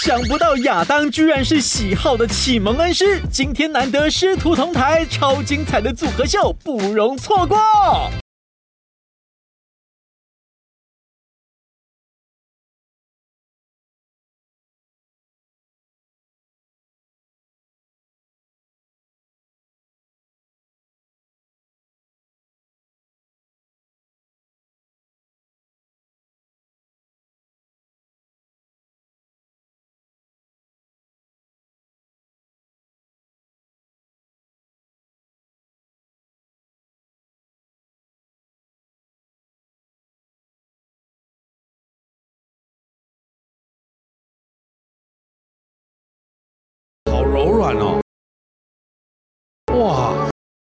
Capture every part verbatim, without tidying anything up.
想不到亚当居然是喜好的启蒙恩师，今天难得师徒同台，超精彩的组合秀不容错过。 好柔软哦，哇！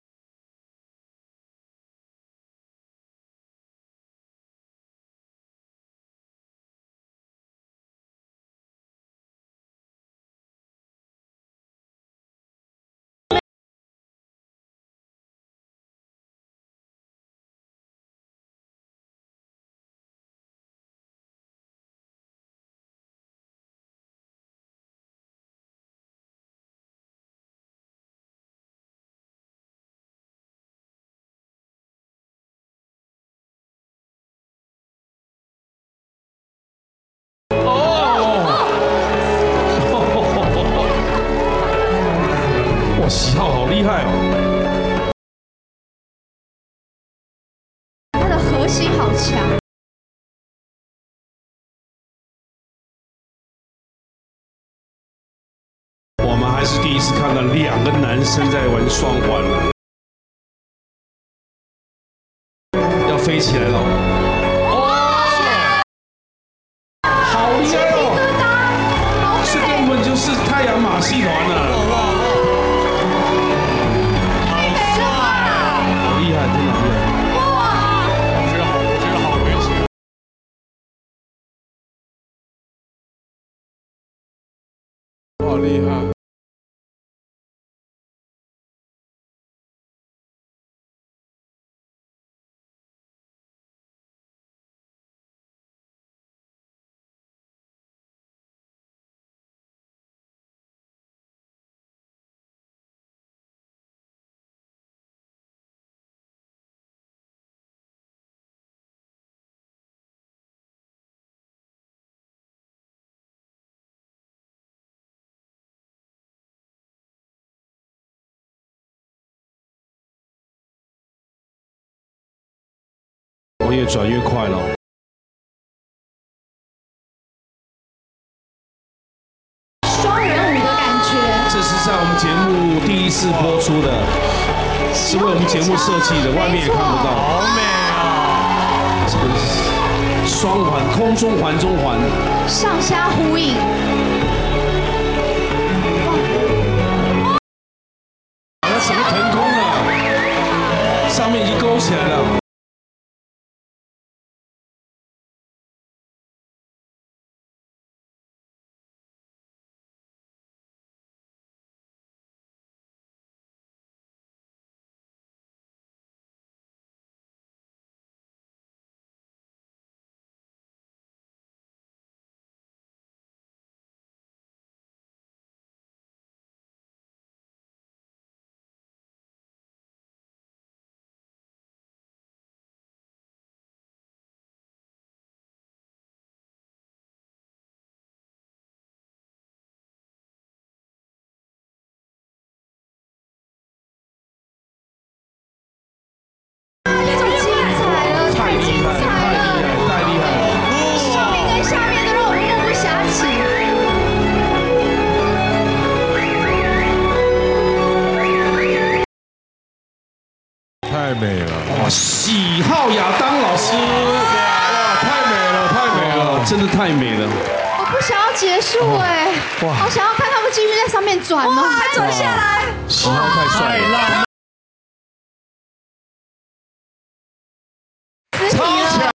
哇，喜好好厉害哦！ 他的核心好强。 我们还是第一次看到两个男生在玩双环，要飞起来了！哦，好厉害哦！这根本就是太阳马戏团了！好厉害，真的好厉害！ 哇，我觉得好，我觉得好危险。 好厉害！我越转越快了。 双人舞的感觉， 这是在我们节目第一次播出的，是为我们节目设计的，外面也看不到。 好美啊！ 这个是双环，空中环中环， 上下呼应。 它整个腾空了，上面已经勾起来了。 太美了！ 哇，喜好亚当老师，哇，太美了，太美了，真的太美了。 我不想要结束哎， 哇好想要看他们继续在上面转哦， 转下来， 喜好太帅了。